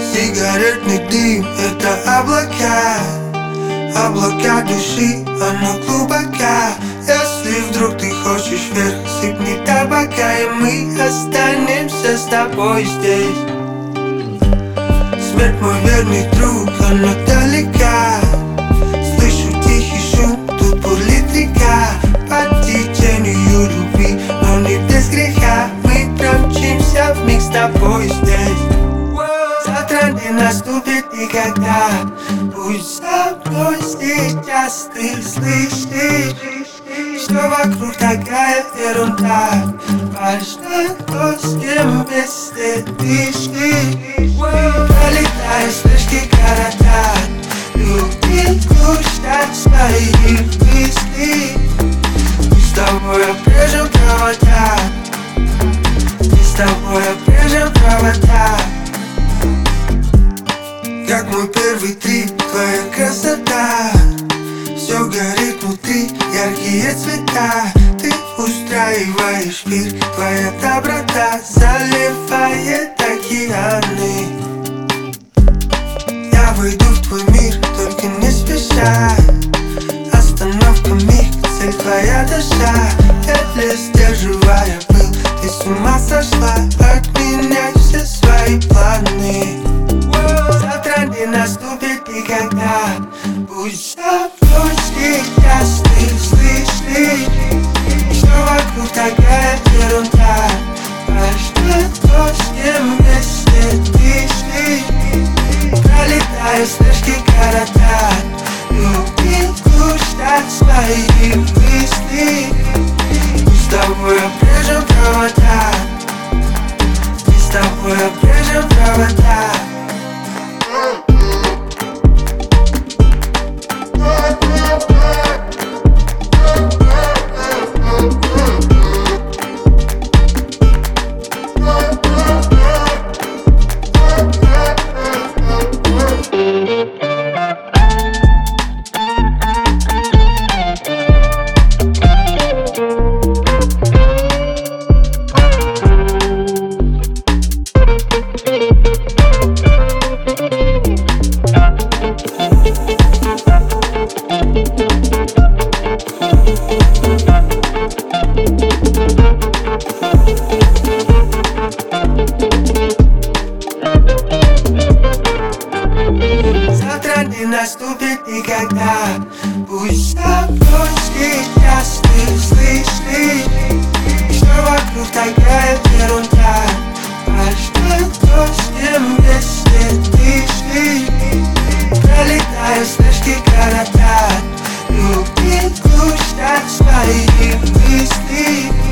Сигаретный дым — это облака, облака души, она глубока. Если вдруг ты хочешь вверх, сыпни табака, и мы останемся с тобой здесь. Смерть мой верный друг, она далека. Слышу тихий шум, тут бурлит река. По течению любви, но не без греха. Мы промчимся вмиг с тобой здесь. Завтра не наступит никогда. Пусть со мной сейчас ты слышишь, что вокруг такая ерунда. Важно то, с кем вместе дышишь. Пролетая слышки города, любит глушать свои мысли. Мы с тобой обрежем провода, мы с тобой обрежем провода. Как мой первый трип, твоя красота. Все горит внутри, яркие цвета. Ты устраиваешь мир, твоя доброта заливает океаны. Я войду в твой мир, только не спеша. Остановка, миг, цель твоя душа. Еле сдерживая пыл, ты с ума сошла. Отменяй все свои планы. Завтра не наступит никогда. Пусть со мной сейчас ты слышишь, что вокруг такая ерунда. Важно то, с кем вместе дышишь. Пролетая слышки города, любит глушать свои мысли. Мы с тобой обрежем провода, мы с тобой обрежем провода. Завтра не наступит никогда. Пусть со мной сейчас ты слышишь, что вокруг такая ерунда. Важно то, с кем вместе дышишь. Пролетая слышки города, любит глушать свои мысли.